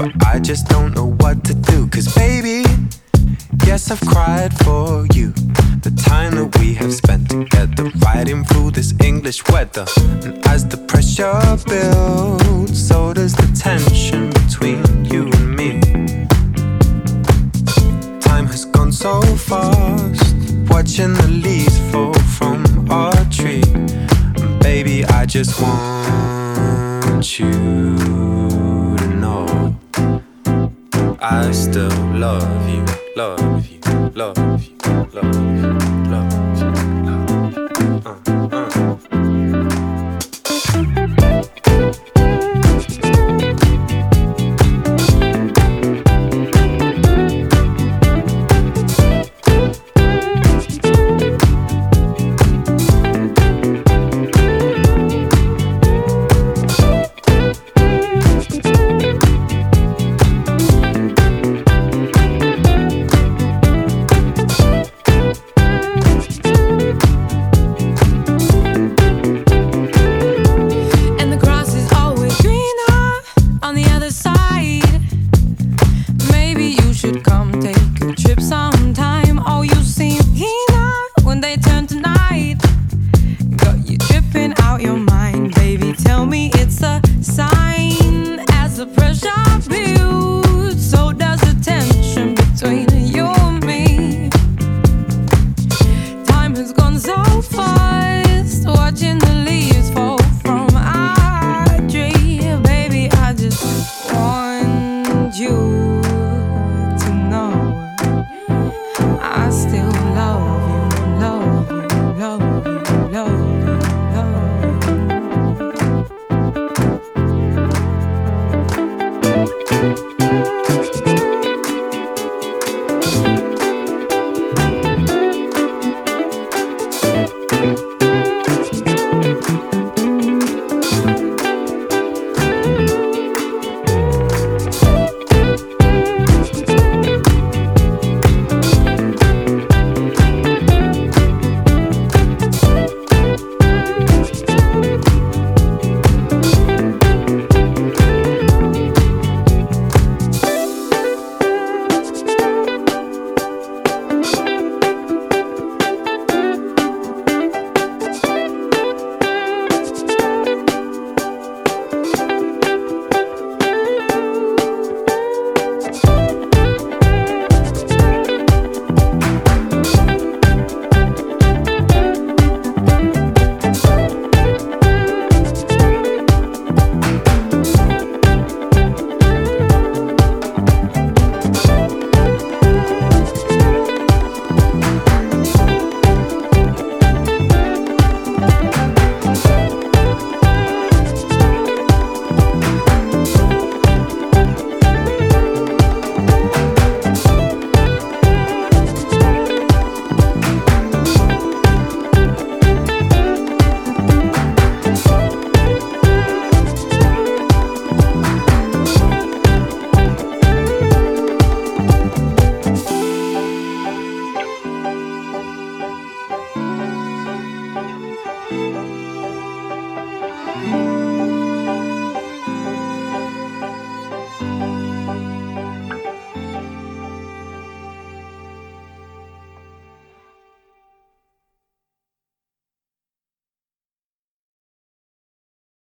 but I just don't know what to do. 'Cause baby, yes, I've cried for you. The time that we have spent together, riding through this English weather. And as the pressure builds, so does the tension between you and me. Time has gone so fast, watching the leaves fall from our tree. And baby, I just want you to know I still love you, love you, love you, love you, love you, love you. Pressure builds, so does the tension between